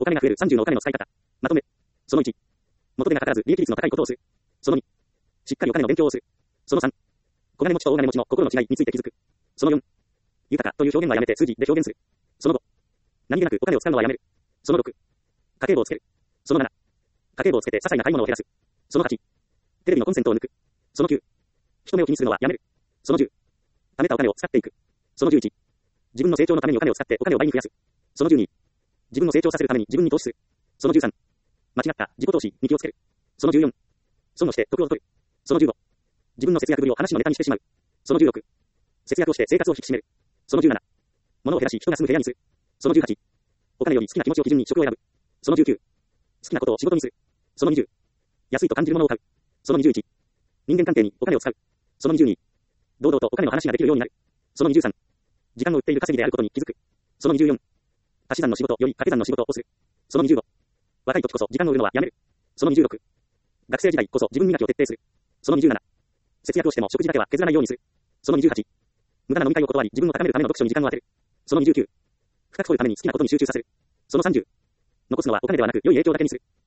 お金が増える30のお金の使い方。まとめ。その1。元手がかからず利益率の高いことをする。その2。しっかりお金の勉強をする。その3。小金持ちと大金持ちの心の違いについて気づく。その4。豊かという表現はやめて数字で表現する。その5。何気なくお金を使うのはやめる。その6。家計簿をつける。その7。家計簿をつけて些細な買い物を減らす。その8。テレビのコンセントを抜く。その9。人目を気にするのはやめる。その10。貯めたお金を使っていく。その11。自分の成長のためにお金を使ってお金を倍に増やす。その12。自分の成長させるために自分に投資する。その13。間違った自己投資に気をつける。その14。損をして得を取る。その15。自分の節約ぶりを話のネタにしてしまう。その16。節約をして生活を引き締める。その17。物を減らし人が住む部屋にする。その18。お金より好きな気持ちを基準に職を選ぶ。その19。好きなことを仕事にする。その20。安いと感じるものを買う。その21。人間関係にお金を使う。その22。堂々とお金の話ができるようになる。その23。時間を売っている稼ぎであることに気づく。その24。足し算の仕事より掛け算の仕事をする。その25。若い時こそ時間を売るのはやめる。その26。学生時代こそ自分磨きを徹底する。その27。節約をしても食事だけは削らないようにする。その28。無駄な飲み会を断り自分を高めるための読書に時間を当てる。その29。深く掘るために好きなことに集中させる。その30。残すのはお金ではなく良い影響だけにする。